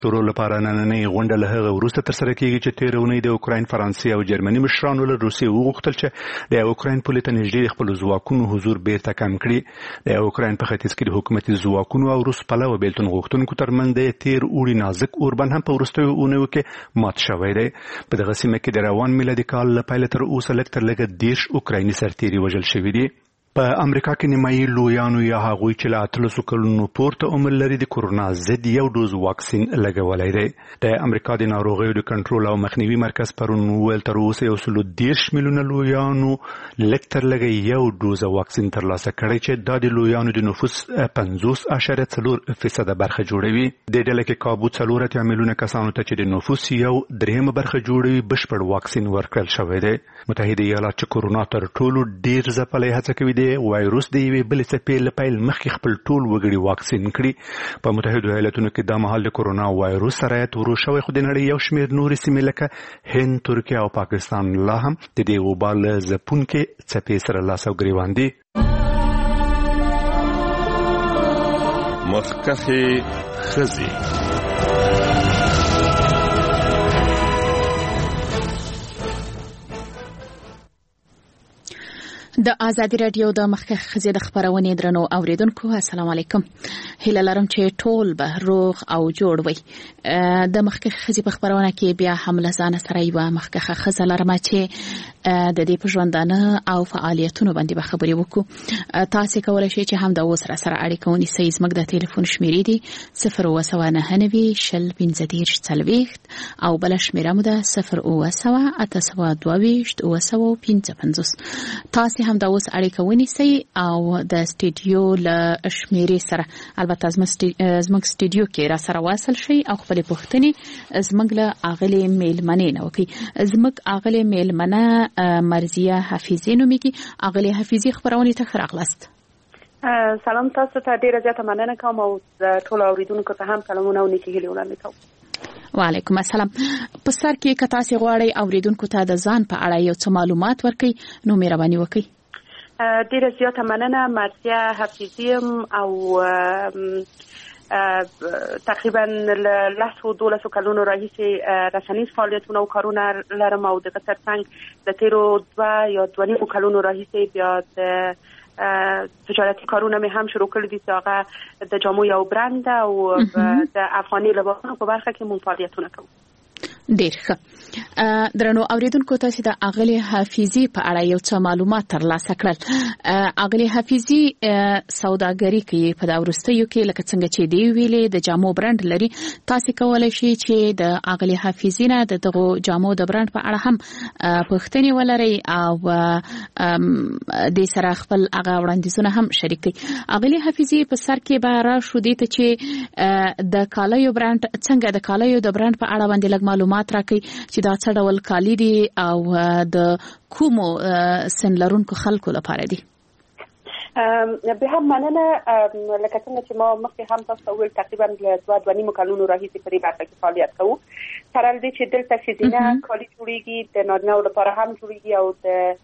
تورو لپاره نننۍ غونډه له هغه وروسته ترسره کیږي چې تېره اونۍ د اوکراین، فرانسې او جرمني مشرانو له روسیې وغوښتل چې د اوکراین پولې ته نږدې خپل ځواکونو حضور بیرته کم کړي. د اوکراین په ختیځ کې د حکومتي ځواکونو او روس پلوه بیلتون غوښتونکو ترمنځ د تېر اوړي نازک اوربند هم په وروستیو اونیو کې مات شوی دی. په دغه سیمه کې د روان میلادي کال له پیله تر اوسه لږ تر لږه 30 اوکرایني سرتیري وژل شوي دي. په امریکا کې نیمایي لویانو یا هغوی چې له 13 کلونو پورته عمر لري د کورونا ضد یو ډوز واکسین لګولی دی. د امریکا د ناروغیو د کنټرول او مخنیوي مرکز پرون وویل تر اوسه 130 میلیونه لویانو لږ تر لږه یو ډوز واکسین ترلاسه کړی چې دا د لویانو د نفوس 50.4% برخه جوړوي. د ډله کې کابو 4 میلیونه کسانو ته چې د نفوس یو درېیمه برخه جوړوي بشپړ واکسین ورکړل شوی دی. متحده ایالات چې کورونا تر ټولو ډیر ځپلی هڅه کوي د وایروس د یوې بلې څپې له پیل مخکې خپل ټول وګړي واکسین کړي. په متحده ایالاتونو کې دا مهال د کورونا وایروس سرایت ورو شوی، خو د نړۍ یو شمېر نورې سیمې لکه هند، ترکیه او پاکستان لا هم د دې وبا له ځپونکې څپې سره لاس او ګریوان دي. مخکښې ښځې د آزادي رادیو د مخکښ ښځې د خبرونې درنو اوریدونکو، السلام علیکم. هیله لرم چې ټول به روغ او جوړ وي. د مخکښ ښځې په خبرونه کې بیا هم له ځانه سره یوه مخکښه ښځه لرم چې د دې په ژوندانه او فعالیتونو باندې به خبرې وکړو. تاسو کولی شئ چې هم د اوس سره اړیکه ونیسئ. زموږ د ټلیفون شمیرې دي 02990 15 40 او بله شمیره مو ده 020 822 955. تاسو هم د اوس اړیکه ونیسئ او د سټوډیو له شمیرې سره، البته زموږ سټوډیو کې را سره واصل شئ او خپل پوښتنې زموږ له اغلې میلمنې نه وکړي. زموږ اغلې میلمنه مرزیه حفیظي نومیږي. اغلې حفیظي خبرونه ته راغلاست. سلام، تاسو ته ډیره زیاته مننه کوم او ټول اوریدونکو ته هم سلامونه او نیکې هیلې وړاندې کوم. وعلیکم السلام. په سر کې که تاسو غواړئ اوریدونکو ته د ځان په اړه یو څه معلومات ورکړئ نو مهرباني وکړئ. ډیره زیاته مننه. مرزیه حفیظي او تقریبا له 12 کلونو راهیسې رسنیز فعالیتونه او کارونه لرم او د ترڅنګ د تیرو 2 یا 2.5 کلونو راهیسې بیا د تجارتي کارونه مې هم شروع کړی دي چې هغه د جامو یو برند او د افغاني لباسونو په برخه کې مون فعالیتونه کوم. ډیر ښه. درنو اوریدونکو، تاسو د اغلې حفیظي په اړه یو څه معلومات ترلاسه کړل. اغلې حفیظي سوداګري کوي په دا وروستیو کې، لکه څنګه چې دی ویلې د جامو برند لري. تاسو کولی شئ چې د اغلې حفیظي نه دغه جامو د برند په اړه هم پوښتنې ولرئ او د سره خپل هغه وړاندیزونه هم شریک کړئ. اغلې حفیظي په سر کې به راشو دي ته چې د کالیو برند څنګه د کالیو د برند په اړه باندې لږ معلومات راکړي چې دا څه ډول کالی دي او د کومو سن لرونکو خلکو لپاره دي. به هم مننه. لکه څنګه چې ما مخکې هم تاسو ویل تقریبا له 2.5 کلونو راهیسې په دې برخه کې فعالیت کوو. سره دې چې دلته ښځینه کالي جوړیږي، د نارینه‌و لپاره هم جوړیږي او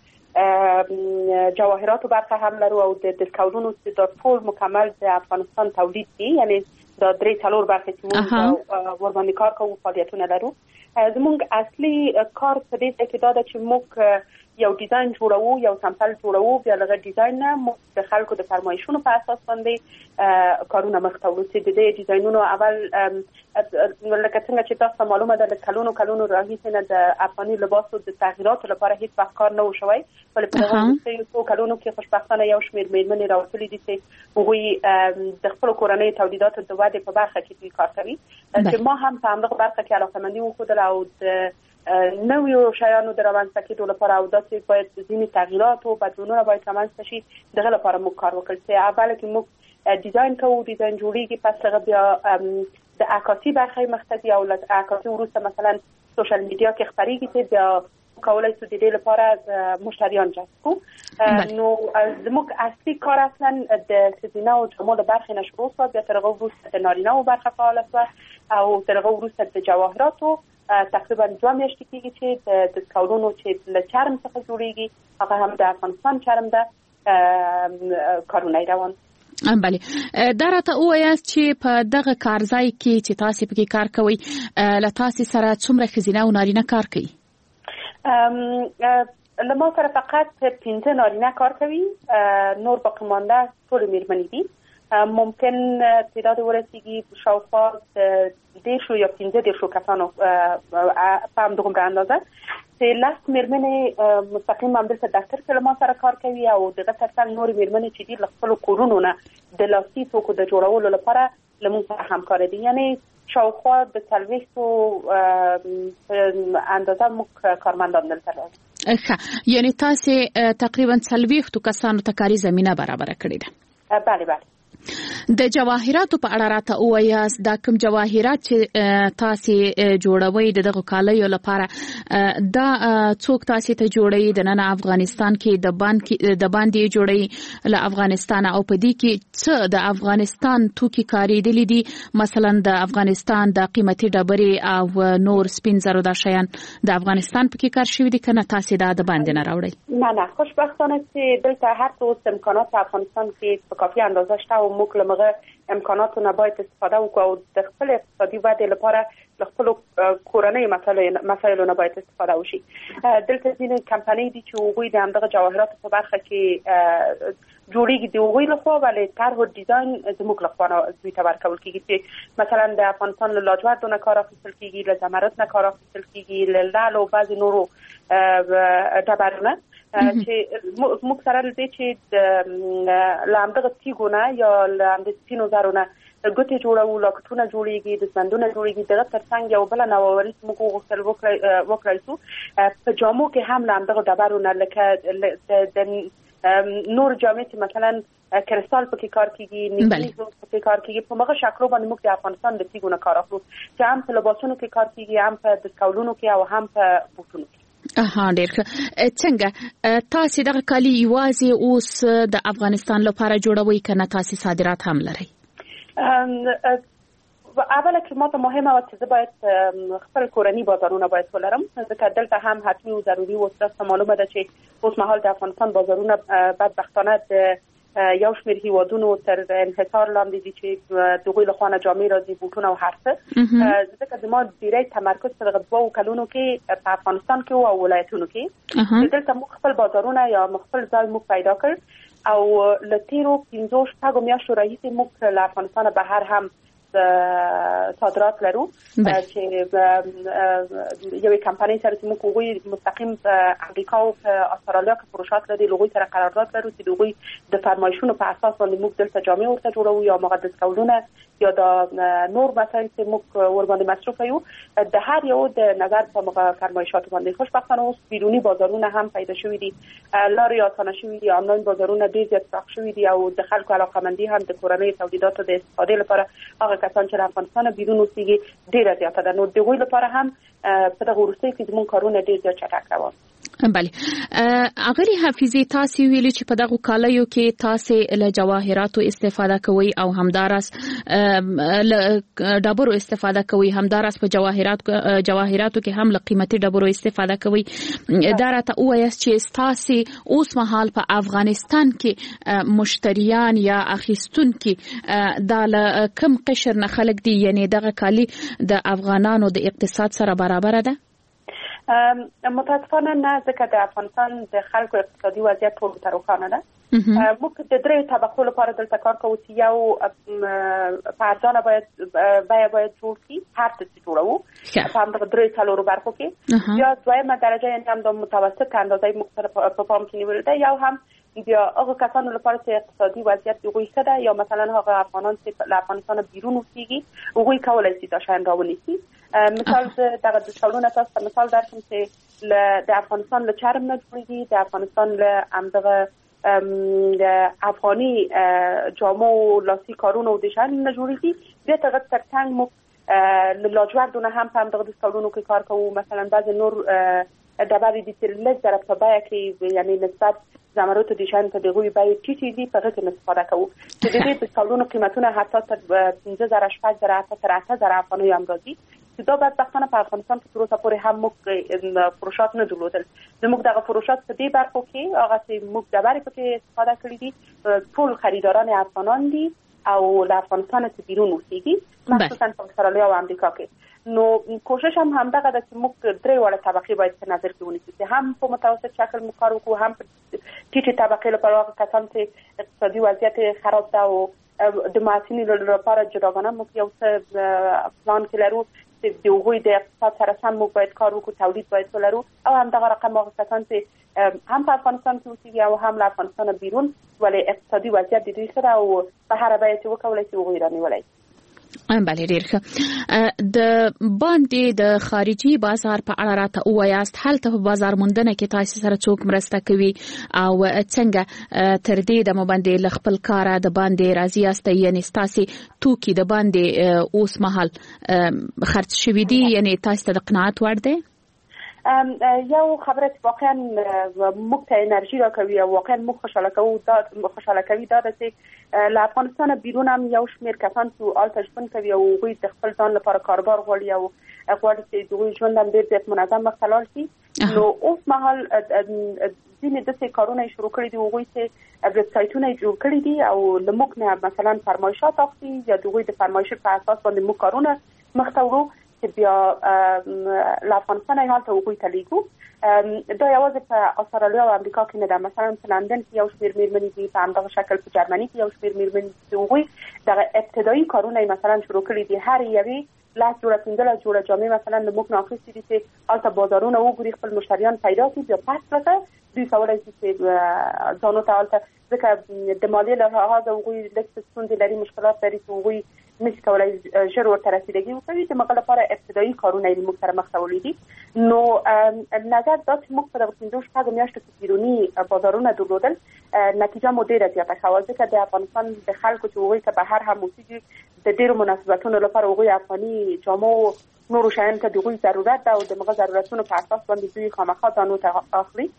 د جواهراتو برخه هم لرو او د ډسکاونټونو چې د ټول مکمل د افغانستان تولید دي، یعنی دا 3-4 برخه چې موږ ورباندې کار کوو فعالیتونه لرو. زموږ اصلي کار په دې کې دا ده چې موږ یو ډیزاین جوړو، یو سامپل جوړو، بیا لږه ډیزاین نه موږ د خلکو د فرمایشونو په اساس باندې کارونه مخ ته وړو. چې د دې ډیزاینونو اول لکه څنګه چې تاسو معلومه ده د کلونو راهیسې نه د افغاني لباسو د تغییراتو لپاره هیڅ وخت کار نه و شوی، ولې په دغه وروستیو کلونو کې خوشبختانه یو شمېر میرمنې راوتلي دي چې هغوی د خپلو کورنیو تولیداتو د ودې په برخه کې دوی کار کوي. چې ما هم په همدغه برخه کې علاقه‌مندي وښودله او د نویو شیانو د رامنځته کېدو لپاره او داسې باید ځینې تغییرات او بدلونونه باید رامنځته شي. دغه لپاره موږ کار وکړ چې اوله کې موږ ډیزاین کوو، ډیزاین جوړیږي، پس هغه بیا د عکاسي برخه مخته ځي او له عکاسي وروسته مثلا سوشل میډیا کې خپرېږي چې بیا کولای شو د دې لپاره مشتریان جذب کړو. نو زموږ اصلي کار اصلا د ښځینه او جامو د برخې نه شروع شو، بیا تر هغه وروسته د نارینه‌و برخه فعاله شوه او تر هغه وروسته د جواهراتو تقریبا 2 میاشتې کېږي چې د ډسکاونټونو چې له چرم څخه جوړیږي هغه هم د افغانستان چرم ده کارونه روان. بله دا راته ووایاست چې په دغه کارځای کې چې تاسو پکې کار کوئ له تاسو سره څومره ښځینه او نارینه کار کوي؟ له ما سره فقط 15 نارینه کار کوي، نور باقی مانده ټول میرمنې دي. ممکن تعداد ورسیږي شاوخوا 10 یا 15 کسانو په همدغومره اندازه چې لاس میرمنې مستقیم همدلته دفتر کې له ما سره کار کوي او دغه ترڅنګ نور میرمنې چې دي له خپلو کورونو نه د لاسي توکو د جوړولو لپاره له موږ سره همکار دي. یعنی شاوخوا د 40 اندازه موږ کارمندان دلته لرو. یعنی تاسو تقریبا 40 کسانو ته کاري زمينه برابر کړې ده؟ بله بله. د جواهراتو په اړه راته ووایاست، دا کوم جواهرات چې تاسو جوړوي دغه کالیو لپاره دا څوک تاسو ته جوړي؟ د نن افغانستان کې د باندې جوړي له افغانستان او په دې کې څه د افغانستان توکي کاریدلې دي؟ مثلا د افغانستان د قیمتي ډبرې او نور سپین زرو د شیان د افغانستان پکې کار شوی دي کنه تاسو دا د باندې نه راوړي؟ نه خوشبختانه چې دلته هر څه امکانات په افغانستان کې په کافي اندازه شته او موږ له مغه امکاناتو نه باید استفاده وکړو او د خپل اقتصادي ودې لپاره د خپل کورنۍ مسایلو نه باید استفاده وشي. دلته ځینې کمپنۍ دي چې هغوی د همدغه جواهراتو په برخه کې جوړیږي د هغوی لخوا، ولې طرح او ډیزاین زموږ لخوا دوی ته ورکول کېږي چې مثلا د افغانستان له لاجوردو نه کار اخیستل کېږي، له زمرد نه کار اخیستل کېږي، له لعل او بعضې نورو ډبرو نه چې موږ سره لدې چې له همدغه تیږو نه یا له همدغه سپینو زرو نه ګوتې جوړو، لاکټونه جوړیږي، دستبندونه جوړیږي. دغه ترڅنګ یو بله نوآوري چې موږ وغوښتل وکړای شو په جامو کې هم له همدغه ډبرو نه لکه د نور جامې چې مثلا کرستال پکې کار کیږي، نیکلیز پکې کار کیږي، په هغه شکلو باندې موږ د افغانستان د تیږو نه کار اخلو چې هم په لباسونو کې کار کیږي، هم په دستکولونو کې او هم په بوټونو کې. ډېر ښه. څنګه تاسو دغه کالي یوازې اوس د افغانستان لپاره جوړوي کنه تاسو صادرات هم لرئ؟ اوله کې ماته مهمه و چې زه باید خپل کورني بازارونه باید ولرم، ځکه دلته هم حتمي او ضروري و. تاسو معلومه ده چې اوس مهال د افغانستان بازارونه بدبختانه د یو شمېر هیوادونو تر انحصار لاندې دي چې دغوی له خوا نه جامې راځي، بوټونه او هر څه. ځکه زما ډېری تمرکز په دغه 2 کلونو کې په افغانستان کې او ولایتونو کې دلته موږ خپل بازارونه یا خپل ځای موږ پیدا کړ او له تیرو 15 میاشتو راهیسې موږ له افغانستان بهر هم صادرات لرو چې یوې کمپنۍ سره چې موږ هغوی مستقیم په امریکا او په استرالیا کې پروژات لري، هغوی سره قرارداد لرو چې هغوی د فرمایشونو په اساس باندې موږ دلته جامې ورته جوړوو یا مقدس کولونه یا د نور مسایل چې موږ ور باندې مصرف یو د هر یو د نظر په مغه فرمایشات باندې. خوشبختانه اوس بیرونی بازارونه هم پیدا شوي دي، لارې آسانه شوي دي، آنلاین بازارونه ډېر زیات پراخ شوي دي او د خلکو علاقه‌مندي هم د کورنۍ تولیداتو د استفادې لپاره هغه کسان چې افغانستان بیرون اوسېږي ډېره زیاته ده. نو دغوی لپاره هم په دغه وروستیو کې زموږ کارونه ډېر زیات چټک روان. بله اغلی حافظي تاسو ویلي چې په دغه کالیو کې تاسو له جواهراتو استفاده کوي او همدارس ډبرو استفاده کوي، همدارس په جواهراتو کې هم له قیمتي ډبرو استفاده کوي. دا راته وایاست چې تاسو اوس مهال په افغانستان کې مشتریان یا اخیستونکي د کم قشر نه خلک دي؟ یعنی دغه کالی د افغانانو د اقتصاد سره برابر ده؟ متاسفانه نه، ځکه د افغانستان د خلکو اقتصادي وضعیت ټول ته روښانه ده. موږ د 3 طبقو لپاره دلته کار کوو چې یو په ارزانه بیه باید جوړ شي، هر څه چې جوړوو په همدغه 3 برخو کې، یا دویمه درجه یعنې هم د متوسط اندازې موږ سره په پام کې نیول ده، یو هم بیا هغه کسانو لپاره چې اقتصادي وضعیت هغوی ښه ده یا مثلا هغه افغانان چې له افغانستانه بیرون اوسېږي هغوی کولی شي دا شیان راونیسي. مثال دغه دستکولونه تاسو ته مثال درکړم چې د افغانستان له چرم نه جوړېږي، د افغانستان له همدغه افغاني جامو لاسي کارونو او د شیانو نه جوړېږي. بیا دغه ترڅنګ موږ له لاجوردو نه هم په همدغه دستکولونو کې کار کوو. مثلا بعضې نور ډبرې دي چې لږ ذره په بیه کې یعنې نسبت زمرد د شان په دغه بیه ټیټې دي، په هغه کې استفاده کوو چې د دې دستکولونو قیمتونه حتی تر 15,000 شپږ زره تر 8,000 افغانۍ هم راځي چې دا بدبختانه په افغانستان کې تر اوسه پورې هم موږ فروشات نه درلودل. زموږ دغه فروشات په دې برخو کې هغه چې موږ د برې پکې استفاده کړې دي ټول خریداران افغانان دي او له افغانستان څخه بیرون اوسېږي مخصوصا په استرالیا او امریکا کې. نو کوشش هم همدغه ده چې موږ درې وړه طبقې باید په نظر کې ونیسو چې هم په متوسط شکل موږ کار وکړو، هم په ټیټې طبقې لپاره هغه کسان چې اقتصادي وضعیت خراب ده او د محصلینو لپاره جداګانه موږ یو څه پلان کې لرو چې د هغوی د اقتصاد سره سم موږ باید کار وکړو، تولید باید ولرو او همدغه رقم هغه کسان چې هم په افغانستان کې اوسېږي او هم له افغانستانه بیرون ولې اقتصادي وضعیت د دوی ښه ده او په هره بیه چې وکولی شي هغوی رانیولی. بله ډیر ښه. د باندې د خارجي بازار په اړه راته ووایاست، هلته په بازار موندنه کې تاسو سره څوک مرسته کوي او څنګه تر دې د باندې ل خپل کار د باندې راضي یاست؟ یعنی تاسو توکي د باندې اوس مهال خرڅ شوي دي، یعنی تاسو د قناعت وړ دی؟ یو خبره چې واقعا موږ ته انرژي راکوي او واقعا موږ خوشاله کوي دا چې له افغانستان بیرون هم یو شمېر کسان چې هلته ژوند کوي او هغوی د خپل ځان لپاره کاروبار غواړي او غواړي چې د هغوی ژوند هم ډېر زیات منظم مخته لاړ شي. نو اوس مهال ځینې داسې کارونه شروع کړي دي، هغوی چې ویبسایټونه جوړ کړي دي او له موږ نه مثلا فرمایشات اخلي یا د هغوی د فرمایش په اساس باندې موږ کارونه مخته وړو چې بیا له افغانستان یې هلته هغوی ته لیږو. دا یوازې په استرالیا او امریکا کې نه ده، مثلا په لندن کې یو شمېر مېرمنې دي، په همدغه شکل په جرمني کې یو شمېر مېرمنې دي، هغوی دغه ابتدایي کارونه یې مثلا شروع کړي دي. هر یوې 10 جوړه 15 جوړه جامې مثلا له موږ نه اخیستې دي چې هلته بازارونه وګوري، خپل مشتریان پیدا کړي، بیا پس پرته دوی کولی شي چې ځانو ته هلته ځکه د مالیې له لحاظه هغوی لږ ستونزې لري، مشکلات لري چې هغوی نشي کولای ژر ورته رسیدګي وکړي. د مغه لپاره ابتدایي کارونه یې موږ سره مخته وړي دي. نو نظر دا چې موږ په دغه 15 میاشتو کې بیروني بازارونه درلودل، نتیجه مو ډېره زیاته ښه وه، ځکه د افغانستان د خلکو چې هغوی که بهر هم اوسېږي د ډېرو مناسبتونو لپاره هغوی افغاني جامو نورو شیانو ته د هغوی ضرورت ده او د هغه ضرورتونو په اساس باندې دوی خامخا ځانو ته اخلي.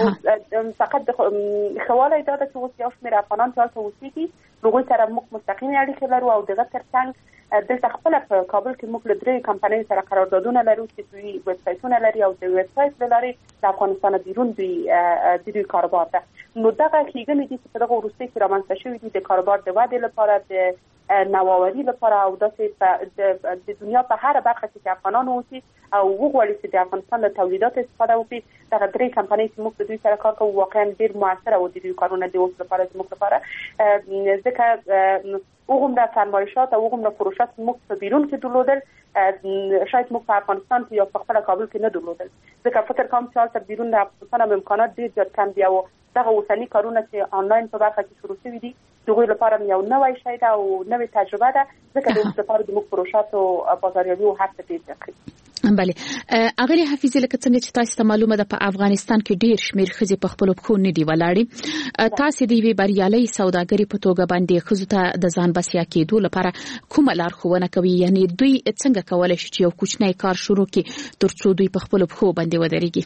فقط د ښه والی دا ده چې اوس یو شمېر افغانان چې هلته اوسېږي هغوی سره موږ مستقیمې اړیکې لرو او دغه تر څنګ دلته خپله په کابل کې موږ له 3 کمپنیو سره قراردادونه لرو چې دوی ویبسایټونه لري او د ویبسایټ له لارې د افغانستان بیرون دوی کاروبار ده. نو دغه ښېګڼې دي چې په دغه وروستۍ کې رامنځته شوي دي د کاروبار د ودې لپاره، د نوآوري لپاره او داسې د دنیا په هره برخه کې افغانان اوسي او وغواړي چې د افغانستان له تولیداتو استفاده وکړي. دغه 3 کمپنۍ چې موږ د دوی سره کار کوو واقعا ډېر موثره او د دوی کارونه د اوس لپاره زموږ لپاره ځکه هغومره فرمایشات او هغومره فروشات موږ په بیرون کې درلودل شاید موږ په افغانستان کې یا په خپله کابل کې نه درلودل، ځکه فکر کوم چې هلته بیرون د افغانستان هم امکانات ډېر زیات کم دي او دغه اوسني کارونه چې آنلاین په برخه کې شروع شوي دي د هغوی لپاره یو نوی شی ده او نوې تجربه ده، ځکه د اوس لپاره زموږ فروشاتو بازاریابي او هر څه ډېر زیات کړي. بله اغلی حفیظی لکه څنګه چې تاسو ته معلومه ده په افغانستان کې ډیر شمیر ښځې په خپل پښو نه دی ولاړې. تاسو د یوې بریالۍ سوداګرۍ په توګه باندې ښځو ته د ځان بسیا کېدو لپاره کومه لارښوونه کوي؟ یعنی دوی څنګه کولای شي چې یو کوچنی کار شروع کړي ترڅو دوی په خپل پښو باندې ودرېږي؟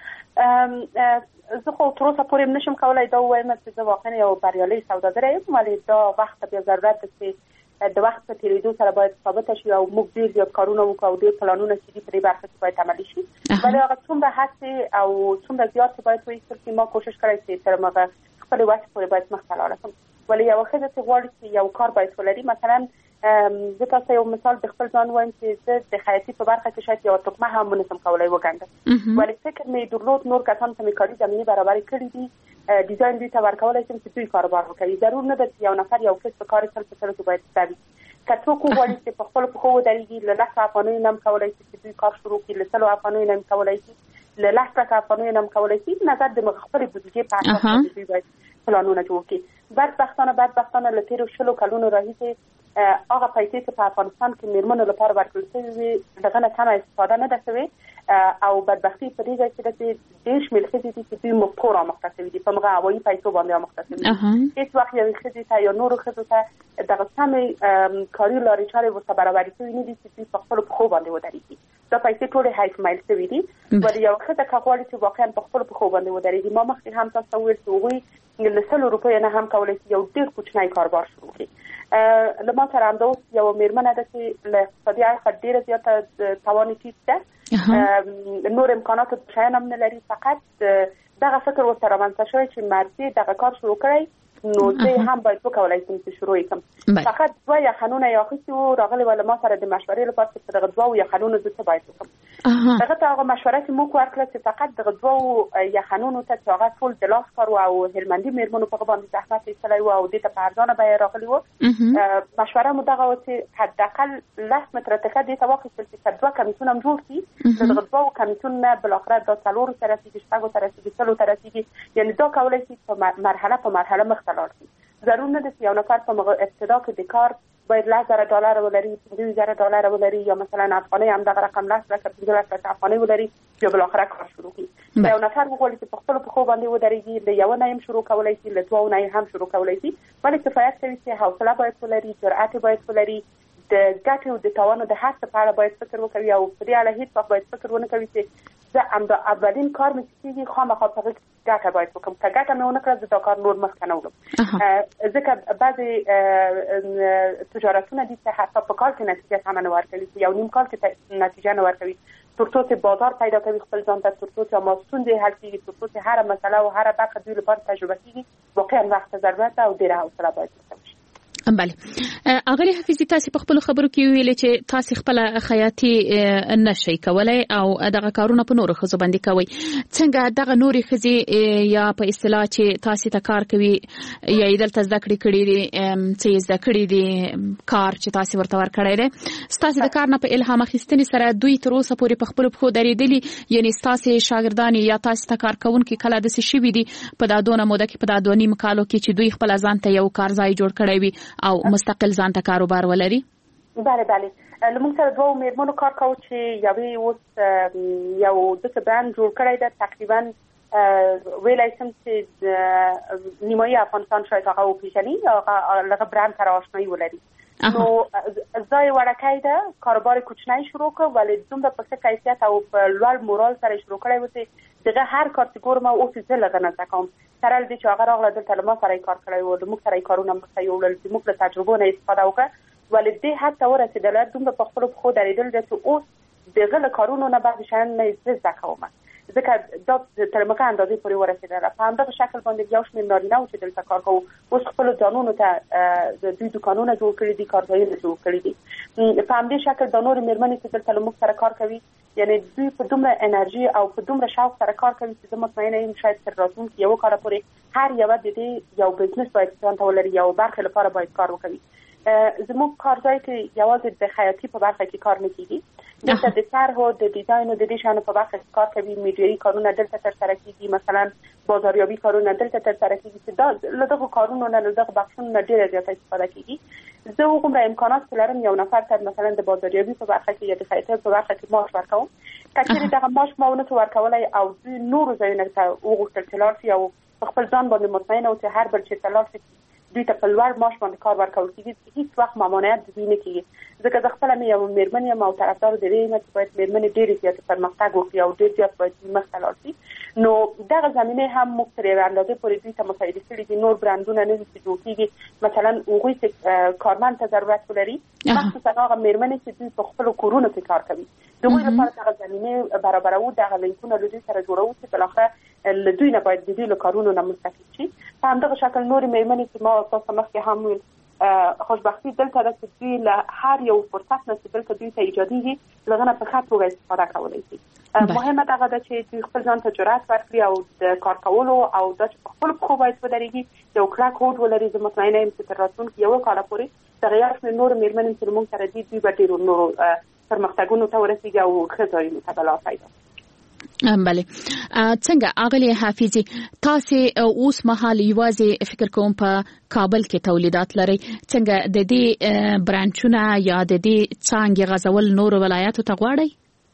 زه خو تر اوسه پورې نشم کولای دا ووایم چې زه واقعا یو بریالۍ سوداګره یم، ولې دا وخت بیا ضرورت ده چې د وخت په تیریدو سره باید ثابته شي او موږ ډېر زیات کارونه وکړو او ډېر پلانونه چې دي په دې برخه کې باید عملي شي. ولې هغه څومره هڅې او څومره زیات چې باید وایستل شي، ما کوشش کړی چې تر هغه خپلې وسې پورې باید مخته لاړه شم. ولې یوه ښځه چې غواړي چې یو کار باید ولري، مثلا زه تاسو یو مثال د خپل ځان وایم چې زه د خیاطۍ په برخه کې شاید یوه تکمه هم ونشم کولی وګنډم، ولې فکر مې درلود نور کسان ته مې کاري زمینې برابرې کړي دي، ډیزاین دوی ته ورکولی شم چې دوی کاروبار وکړي. ضرور نه ده چې یو نفر یو کس په کار سل په سلو کې باید زده وي. که څوک وغواړي چې په خپلو پښو ودرېږي، له 10 افغانیو نه هم کولی شي چې دوی کار شروع کړي، له 100 افغانیو نه هم کولی شي، له 10 افغانیو نه هم کولی شي. نظر د خپلې بودیجې په اساس باندې دوی باید پلانونه جوړ کړي. بدبختانه له تېرو 20 کلونو راهیسې هغه پیسې چې په افغانستان کې مېرمنو لپاره ورکړل شوي وي د هغه نه کمه استفاده نه ده شوې او بدبختي په دې ځای کې ده چې ډېر شمېر ښځې دي چې دوی مفکور رامخته شوي دي، په همغه هوایي پیسو باندې رامخته شوي دي. هېڅ وخت یوې ښځې ته یا نورو ښځو ته دغه سمې کاري لارې چارې ورته برابرې شوي نه دي چې دوی په خپلو پښو باندې ودرېږي. دا پیسې ټولې حیف مایل شوي دي، ولې یوه ښځه که غواړي چې واقعا په خپلو پښو باندې ودرېږي، ما مخکې هم تاسو ته وویل چې هغوی له 100 روپیو نه هم کولی شي یو ډېر کوچنی کاروبار شروع کړي. لما سره اندوس یو میرمنه ده چې له اقتصادي اړخه ډیره زیاته توان ټیټ ده، نور امکانات شاین هم نه لري، فقط دغه فکر ورسره منځ شوی چې مرسي دغه کار شروع کړی نو زه هم باید وکولای شم چې شروع کړم. فقط دوه یخنونه یې اخیستي وو، راغلي وو ما سره د مشورې لپاره چې دغه دوه یخنونه زه څه باید وکړم. دغه ته هغه مشوره چې موږ ورکړه چې فقط دغه دوه یخنونو ته چې هغه ټول د لاس کار او هلمندي میرمنو په باندې زحمت ایستلی وو او دې ته په ارزانه بیه راغلي وو. مشوره مو دغه وه چې حداقل 10 متره تکه دې ته واخیستل چې دوه کمیسیون هم جوړ کړي، د دغه دوه کمیسیون نه بالاخره دا 4 ته رسېږي، 6 ته رسېږي، 30 ته رسېږي، یعنې دا کولی شي په مرحله په مرحله مخ ضرور نه ده چې یو نفر په ابتدا کې د کار باید $10,000 ولري، $20,000 ولري، یا مثلا افغانۍ هم دغه رقم 10 لکه 15 لکه افغانۍ ولري یا بالاخره کار شروع کړي. یو نفر وغواړي چې په خپلو پښو باندې ودرېږي، له یوه نه هم شروع کولی شي، له دوو نه هم شروع کولی شي، ولې کفایت کوي چې حوصله باید ولري، جرأت باید ولري، د ګټې او د تاوانو د هر څه په اړه باید فکر وکړي او په دې اړه هېڅ وخت باید فکر ونه کوي چې زه همدا اولین کار مې چې کېږي خامخا په هغې ګټه باید وکړم، که ګټه مې ونه کړه زه دا کار نور مخته نه وړم. ځکه بعضې تجارتونه دي چې حتی په کال کې نتیجه سمه نه ورکوي، یو نیم کال کې نتیجه نه ورکوي، تر څو چې بازار پیدا کوي خپل ځان ته، تر څو چې ما ستونزې حل کېږي، تر څو چې هره مسله او هره برخه دوی لپاره تجربه کېږي، واقعا وخت ضرورت او ډېره حوصله باید ورته وشي. بله اغلی حفیظي، تاسو په خپل خبرو کې ویلي چې تاسو خپل خیاطي نشئ کولای او دغه کارونه په نورو ښځو باندې کوي. څنګه دغه نورې ښځې یا په اصطلاح چې تاسو ته کار کوي یا دلته زده کړې کړي دي، چې زده کړي دي کار چې تاسو ورته ورکړی دی، تاسو د کار نه په الهام اخیستنې سره دوی تر اوسه پورې په خپل پښو درېدلي، یعنی تاسو شاګردان یا تاسو ته کار کوونکي کله داسې شوي دي په دا دونه موده کې، په دا 2.5 کالو کې چې دوی خپل ځان ته یو کار ځای جوړ کړی وي او مستقل ځان ته کاروبار ولري؟ بله لمونږ سره دوه میرمنو کار کوو چې یوې اوس یو دغه برند جوړ کړی ده، تقریبا ویلای شم چې نیمایي افغانستان شاید هغه وپېژني، هغه لږه برند سره آشنایي ولري. نو ځای وړکی ده، کاروبار کوچنی شروع کړ، ولې دومره په ښه کیفیت او په لوړ مورال سره شروع کړی و چې دغه هر کار چې ګورم اوس یې زه لږه نه زده کوم، سره له دې چې هغه راغله دلته له ما سره یې کار کړی و، د موږ سره یې کارونه مخته یوړل، چې موږ له تجربو نه استفاده وکړه، ولې دې حد ته ورسېدله دومره په خپلو پښو درېدل ده چې اوس د هغه له کارونو نه بعضې شیان نه زه زده کوم، ځکه دا تر مکه اندازې پورې ورسېدله. په همدغه شکل باندې یو شمېر نارینه وو چې دلته کار کوو اوس خپلو ځانونو ته دوی دوکانونه جوړ کړي دي، کارځایونه جوړ کړي دي. په همدې شکل دا نورې مېرمنې چې دلته له موږ سره کار کوي، یعنی دوی په دومره انرژي او په دومره شوق سره کار کوي چې زه مطمئنه یم شاید تر راتلونکي یوه کاله پورې هر یوه د دې یو بزنس باید ځان ته ولري، یو برخې لپاره باید کار وکوي. زموږ کارځای کې یوازې د خیاطي په برخه کې کار نه کېږي، دلته د طرحو د ډیزاین او د دې شیانو په برخه کې کار کوي، میډیایي کارونه دلته ترسره کېږي، مثلا بازاریابي کارونه دلته ترسره کېږي چې دا له دغو کارونو نه له دغو بخشونو نه ډېره زیاته استفاده کېږي. زه هغومره امکانات چې لرم یو نفر ته مثلا د بازاریابي په برخه کې یا د خیاطۍ په برخه کې معاش ورکوم، که چېرې دغه معاش ما ونه شو ورکولی او دوی نورو ځایونو ته وغوښتل چې لاړ شي او په خپل ځان باندې مطمئنه و چې هر بل چېرته لاړ شي دوی ته په لوړ معاش باندې کار ورکول کېږي، هېڅ وخت ممانعت د دوی نه کېږي. ځکه زه خپله مې یو مېرمن یم او طرفدار د دې یم چې باید مېرمنې ډېرې زیاتې پرمختګ وکړي او ډېر زیات باید مخته لاړ شي. نو دغه زمینې هم موږ تر یوې اندازې پورې دوی ته مساعدې کړي دي. نور برانډونه نه دي چې جوړ کېږي، مثلا هغوی چې کارمند ته ضرورت ولري، مخصوصا هغه مېرمنې چې دوی په خپلو کورونو کې کار کوي، د هغوی لپاره دغه زمینې برابروو، دغه لینکونه له دوی سره جوړوو چې بالاخره له دوی نه باید د دوی له کارونو نه مستفید شي. په همدغه شکل نورې مېرمنې چې ما تاسو مخکې هم ویل خوشبختي دلته ده چې دوی له هر یو فرصت نه چې دلته دوی ته ایجادېږي له هغه نه په ښه توګه استفاده کولی شي. مهمه دغه ده چې دوی خپل ځان ته جرأت ورکړي او د کار کولو او دا چې په خپلو پښو باید ودرېږي، یو کلک هوډ ولري. زه مطمئنه یم چې تر راتلونکي یوه کاله پورې دغه یو شمېر نورې مېرمنې چې زموږ سره دي دوی به ډېرو نورو پرمختګونو ته ورسېږي او ښه ځایونو ته به لار پیدا کړي. بله څنګه اغلی حافظي، تاسو اوس مهال یوازې فکر کوم په کابل کې تولیدات لري، څنګه د دې برانچونه یا د دې څانګې غزول نور ولایاتو ته غواړئ؟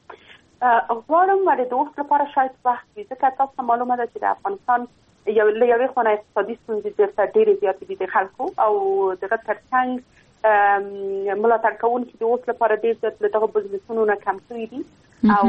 غواړم ولې د اوس لپاره شاید وخت وي، ځکه تاسو معلومه ده چې د افغانستان له یوې خوا نه اقتصادي ستونزې ډېرې زیاتې دي د خلکو او دغه تر څنګ ملاتړ کوونکي د اوس لپاره ډېر زیات له دغو بزنسونو نه کم شوي دي او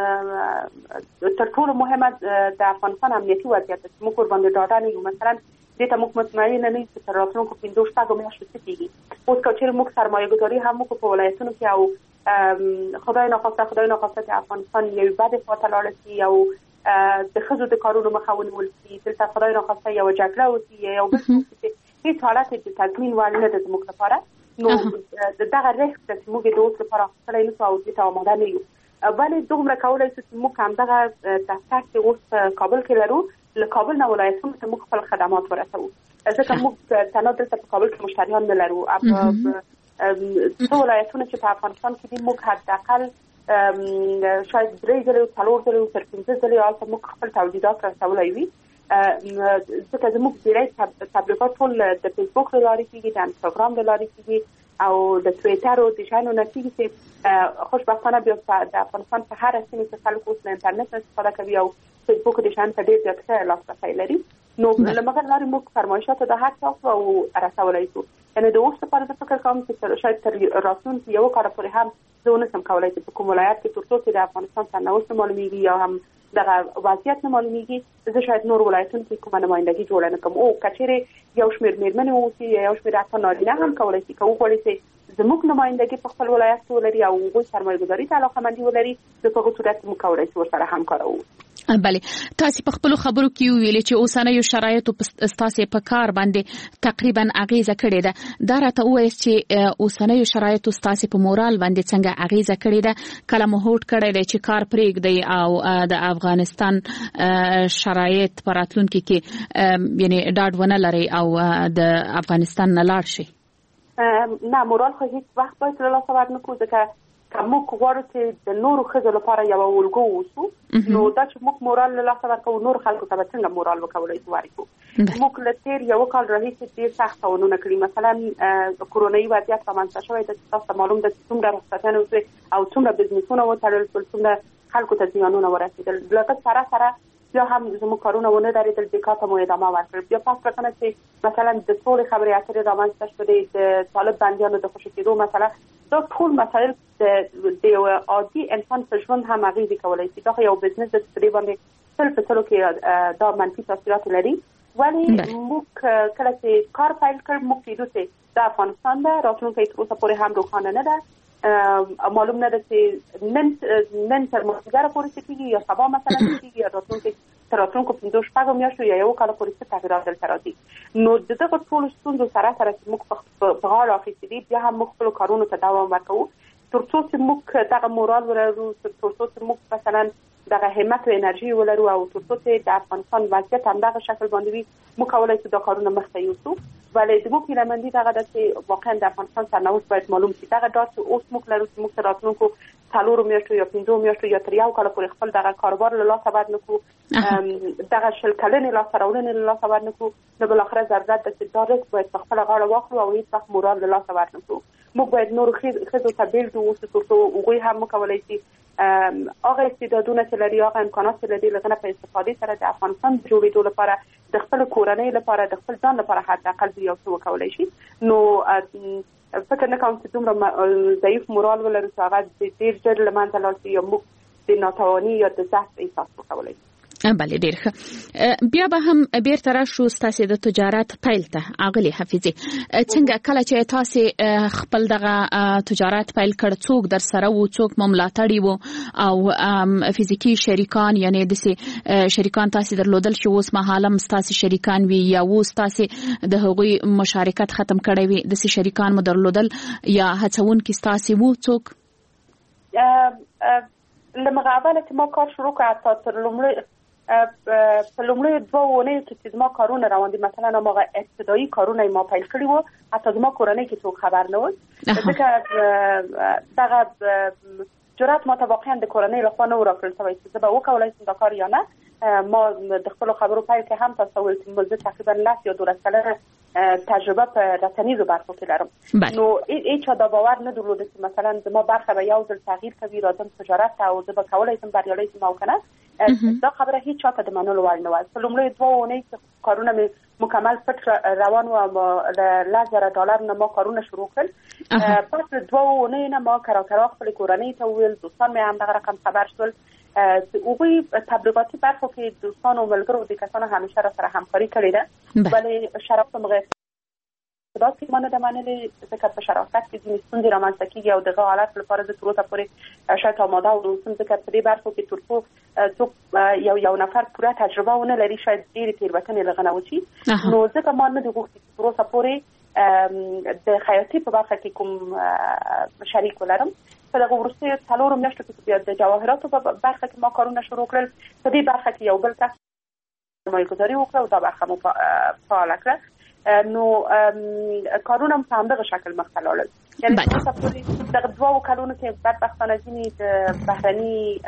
تر ټولو مهمه د افغانستان امنیتي وضعیت چې موږ ورباندې ډاډه نه یو. مثلا دې ته موږ مطمئن نه یو چې راتلونکو 15 میاشتو څه کیږي. اوس که چیرې موږ سرمایه‌گذاري هم موږ په ولایتونو کې او خدای ناخواسته چې افغانستان یو بد فاصله لري او د خزو د کارونو مخه ونیول شي، دلته خدای ناخواسته یو جګړه وشي یو بل څه هیڅ حالت د تضمین وړ نه ده زموږ لپاره. نو دغه ریسک چې موږ د اوس لپاره خپلې نه او د آماده نه یو، بلې دومره کولای شو چې موږ هم دغه تاسیس اوس کابل کې لرو، له کابل نه ولایتونو ته موږ خپل خدمات ورسوو، ځکه موږ تنها دلته په کابل کې مشتریان نه لرو. څو ولایتونه چې په افغانستان کې دي موږ حداقل شاید 3 ځله 4 ځله تر 15 ځله هلته موږ خپل تولیدات رسولی وي، ځکه زموږ ډېری تبلیغات ټول د فیسبوک له لارې کېږي، د انسټاګرام له لارې کېږي او د ټویټر او د شیانو نه کېږي چې خوشبختانه بیا د افغانستان په هره سیمه کې خلک اوس له انټرنیټ نه استفاده کوي او فیسبوک د شیانو ته ډېر زیات ښه لاسرسی لري. نو له مغه لارې موږ فرمایشات د هر څه او رسولای شو. یعنی د اوس لپاره د فکر کوم چې شاید تر راتلونکي یو کال پورې هم زه نشم کولی چې په کوم ولایت کې تر څو چې د افغانستان سرنوشت معلومیږي یا هم دغه وضعیت نه معلومیږي، زه شاید نور ولایتونو کې کومه نمایندګي جوړه نه کوم. او کچېرې یو شمېر میرمنې اوسي یا یو شمېر حتی نارینه هم کولی شي که وغواړي چې زموږ نمایندګي په خپل ولایت کې ولري او هغوی سرمایه‌ګذاري ته علاقه‌مندي ولري، د هغه صورت موږ کولی شو ورسره همکاره وو. بله، تاسو په خپل خبرو کې ویلي چې اوسنیو شرایطو ستاسو په کار باندې تقریبا اغیزه کړې ده. دا راته وایي چې اوسنیو شرایطو ستاسو په مورال باندې څنګه اغیزه کړې ده؟ کله مو هوډ کړی دی چې کار پرېږدئ او د افغانستان شرایط په راتلونکي کې یعنی ډاډ ونه لرئ او د افغانستان نه لاړ شئ؟ نه، مورال خو هیڅ وخت باید له لاسه ورنکړو، ځکه که موږ غواړو چې د نورو ښځو لپاره یوه الګو اوسو، نو دا چې موږ مورال له لاسه ورکوو نور خلکو ته به څنګه مورال وکولی شو ورکړو. موږ له تېر یو کال راهیسې ډېر سخت تاوانونه کړي، مثلا کورونایي وضعیت رامنځته شوی ده چې تاسو ته معلوم ده چې څومره رخصتیانې وشوې او څومره بزنسونه وتړل شول، څومره خلکو ته زیانونه ورسېدل. له سره سره بیا هم زموږ کارونه ونه درېدل، دې کار ته مو ادامه ورکړل. بیا پس پرتنه چې مثلا د ټولې خبرې اترې رامنځته شولې، د طالب بندیانو د خوشي کېدو مسله، دا ټول مسایل د یو عادي انسان په ژوند هم اغېزې کولی شي. دا یو بزنس د پرې باندې سل په سلو کې دا منفي تاثیرات لري. ولې موږ کله چې کار پیل کړ موږ کېدو چې د افغانستان ده راتلونکی تر اوسه پورې هم روښانه نه ده، معلوم نه ده چې نن تر مازدیګره پورې څه کېږي یا سبا مثلا څه کېږي یا راتلونکو 15 میاشتو یا یو کال پورې څه تغیرات دلته راځي. نو د دغه ټولو ستونزو سره سره چې موږ په غاړه اخیستې دي، بیا هم موږ خپلو کارونو ته دوام ورکوو تر څو چې موږ دغه مورال ولرو، تر څو چې موږ مثلا دغه همت او انرژي ولرو او تر څو چې د افغانستان وضعیت همدغه شکل باندې وي، موږ کولی شو دا کارونه مخته یوسو. ولې زموږ هیلهمندي دغه ده چې واقعا د افغانستان سرنوشت باید معلوم شي. دغه ډاډ چې اوس موږ لرو چې موږ تر راتلونکو 4 میاشتو یا 5 میاشتو یا تر یو کال پورې خپل دغه کاروبار له لاسه ورنکړو، دغه شل کلنې لاسته راوړنې له لاسه ورنکړو، نو بالاخره ضرورت ده چې دا ریسک باید په خپله غاړه واخلو او هېڅ وخت مورال له لاسه ورنکړو. موږ باید نورو ښځو ته بېل اوسو تر څو هغوی هم وکولی شي هغه استعدادونه چې لري، هغه امکانات چې لري، له هغه نه په استفادې سره د افغانستان د جوړېدو لپاره، د خپل کورنۍ لپاره، د خپل ځان لپاره حداقل یو څه وکولی شي. نو فکر نه کوم چې دومره ضعیف مورال ولرو چې هغه ډېر ژر له منځه لاړ شي یا موږ د ناتواني یا د ضعف احساس وکولی شي. بله، ډېر ښه. بیا به هم بیرته راشو ستاسې د تجارت پیل ته. اغلې حفیظې، څنګه کله چې تاسې خپل دغه تجارت پیل کړ، څوک در سره وو، څوک مو ملاتړي وو او فزیکي شریکان یعنی داسې شریکان تاسې درلودل چې اوس مهاله ستاسې شریکان وي یا اوس تاسې د هغوی مشارکت ختم کړی وي، داسې شریکان مو درلودل یا هڅونکي ستاسې وو څوک؟ له مغه اوله چې ما کار شروع کړ، حتی تر لومړي په لومړیو 2 اونیو کې چې زما کارونه روان دي، مثلا هماغه ابتدایي کارونه ما پیل کړي وو، حتی زما کورنۍ کې څوک خبر نه و، ځکه دغه جرأت ما ته واقعا د کورنۍ لخوا نه و راکړل شوی چې زه به وکولی شم دا کار یا نه. ما د خپلو خبرو پیل کې هم تاسو وویل چې زه تقریبا 10 یا 12 کلنه تجربه په رسنیزو برخو کې لرم. نو هیچا دا باور نه درلوده چې مثلا زما برخه به یو ځل تغییر کوي، راځم تجارت ته او زه به کولی شم بریالی شم او که نه. دا خبره هیچ چاته د منلو وړ نه وه. په لومړیو 2 اونۍ کې کارونه مې مکمل پټ روان وو، له $10,000 نه ما کارونه شروع کړل. پس له 2 اونۍ نه ما کرا خپلې کورنۍ ته وویل، دوستان مې همدغه رقم خبر شول. اوغوی تبلیغاتی برخو کې دوستان او ملګرو د کسانو همیشه را سره همکاري کړې ده ولی شرافت مغه دا چې مانه د منلې ځکه په شرافت کې د ستونزې رامنځته کیږي او دغه حالت لپاره د تروسه پورې شاید آماده او روسم ځکه په دې برخو کې ترڅو څوک یو نفر پوره تجربه ونه لري شاید ډېرې تېروتنې لغنه وشي نو ځکه ما نه د غوښتي تروسه پورې د خیاطۍ په برخه کې کوم شریک ولرم په دغه وروستیو 4 میاشتو کې بیا د جواهراتو په برخه کې ما کارونه شروع کړل په دې برخه کې یو بل کس سرمایه‌گذاري وکړه او دا برخه مو فعال کړه نو کارونه هم په همدغه شکل مخته لاړل یعنی دغه 2 کلونو کې بدبختانه ځینې د بهرني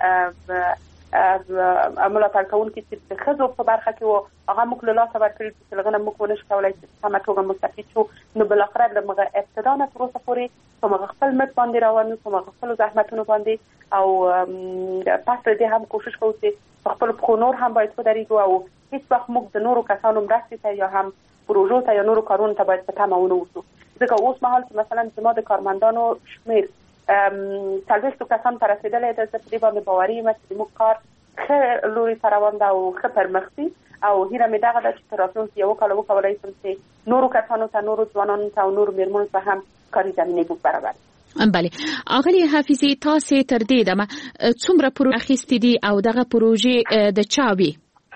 ملاتړ کوونکي چې د ښځو په برخه کې وو هغه موږ له لاسه ورکړي چې لږ نه موږ ونشو کولی چې سمه توګه مستفید شو نو بالاخره له مغه ابتدا نه تر اوسه پورې په مغه خپل مټ باندې روان یو په مغه خپل زحمتونو باندې او پس دې هم کوشش کوو چې خپل په نور هم باید ودرېږو او هیڅ وخت موږ د نورو کسانو مرستې ته یا هم پروژو ته یا نورو کارونو ته باید په تمه ونه اوسو ځکه اوس مهال چې مثلا زما د کارمندانو شمېر 40 کسان ته رسېدلی ده زه په دې باندې باوري یم چې زموږ کار ښه لوري ته روان ده او ښه پرمخ ځي او هیله مې دغه ده چې تر راتلونکي یو کال وکولی شم چې نورو کسانو ته نورو ځوانانو ته او نورو مېرمنو ته هم کاري زمینې برابر بله اغلی حافظي تاسو تر دې دمه څومره پروژې اخیستې دي او دغه پروژې د چا وي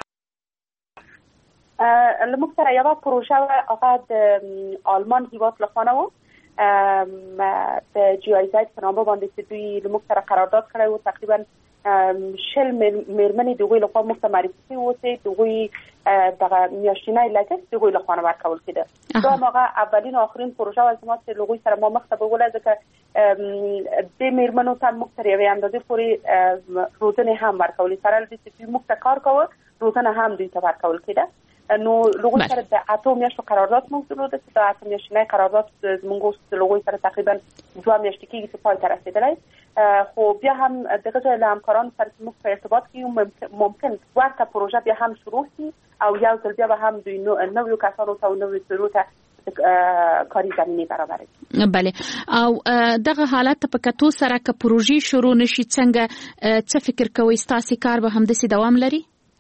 لموږ سره یوه پروژه هغه د آلمان هیواد لخوا نه و د جی آی زد په نامه باندې چې دوی لموږ سره قرارداد کړی و تقریبا 10 مېرمنې د هغوی لخوا موږ ته معرفي شوي و چې د هغوی دغه میاشتنی لګښت د هغوی لخوا نه ورکول کېده دا هماغه اولین او آخرین پروژه وه زما چې له هغوی سره ما مخته بوله ځکه دې مېرمنو ته موږ تر یوې اندازې پورې روزنې هم ورکولې سره له دې چې دوی موږ ته کار کوه روزنه هم دوی ته ورکول کېده نو لغوی سره د 8 میاشتو قرارداد موږ درلوده چې د 8 میاشتنی قرارداد زموږ اوس د لغوی سره تقریبا 2 میاشتې کېږي چې پای ته رسېدلی خو بیا هم دغه ځای له همکارانو سره موږ په ارتباط کې یو ممکن ورته پروژه بیا هم شروع شي او یو ځل بیا به هم دوی نویو کسانو ته او نویو څیرو ته کاري زمینې برابر کړي بله او دغه حالت په کتو سره که پروژې شروع نشي څنګه څه فکر کوئ ستاسو کار به همداسې دوام لري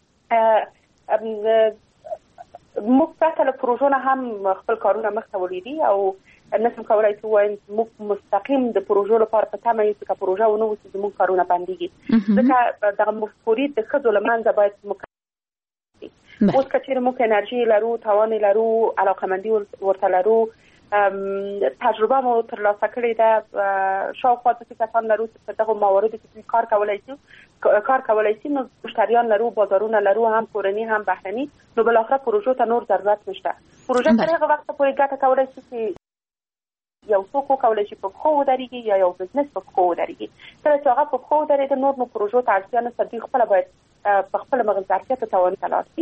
موږ پرته له پروژو نه هم خپل کارونه مخته وړي دي او نشم کولای چې وایم موږ مستقیم د پروژو لپاره په تمه یو چې پروژه ونه وي زموږ کارونه بنديږي ځکه دغه مفکوري د ښځو لمنځه باید اوس کچېر موږ انرژي لرو توان لرو علاقمندي ورته لرو تجربه مو ترلاسه کړې ده شاوخوا د کسان لرو چې په دغه مواردو کې کار کولای شي نو مشتریان لرو بازارونه لرو هم کورني هم بهرني نو بالاخره پروژو ته نور ضرورت نشته پروژه تر هغه وخت پورې ګټه کولای شي چې یو څوک کولای شي په خو ودرېږي یا یو بزنس په خو ودرېږي کله چې هغه په خو ودرېږي نور نو پروژو ته اړتیا نه دوی خپل باید په خپل مغزارتیا ته توان تلاشي